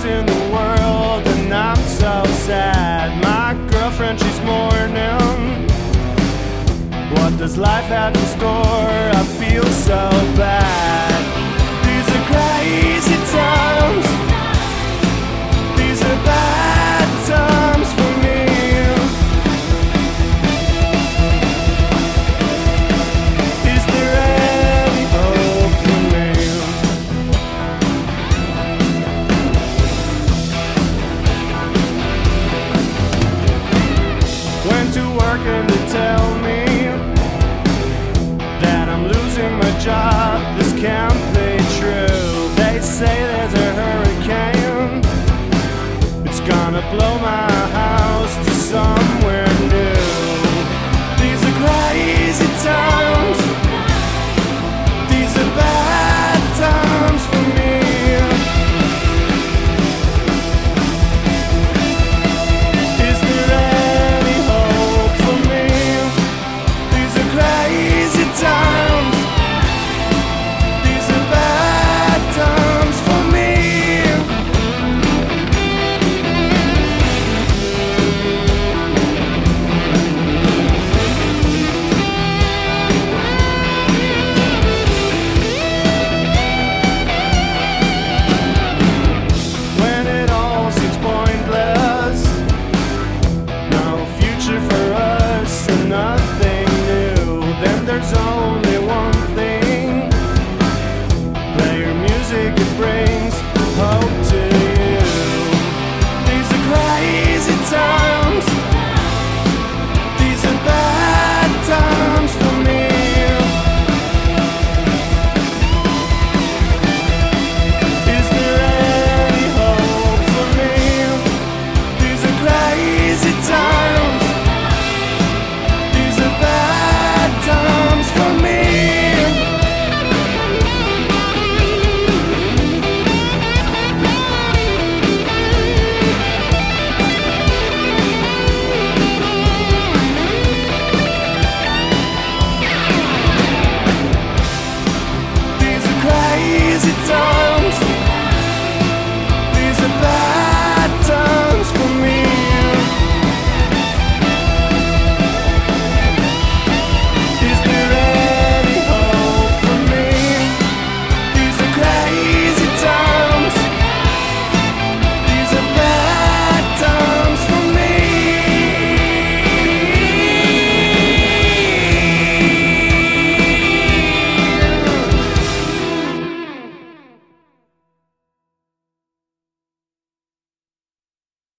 in the world, and I'm so sad. My girlfriend, she's mourning. What does life have in store? I feel so bad. These are crazy times. These are bad times for me. Is there any hope for me? Went to work and they tell me that I'm losing my job. This can't be true. They say there's a hurricane. It's gonna blow my house to somewhere new. These are crazy times. These are bad times for me. Is there any hope for me? These are crazy times. These are bad times for me. When it all seems pointless, no future for us and nothing new, then there's only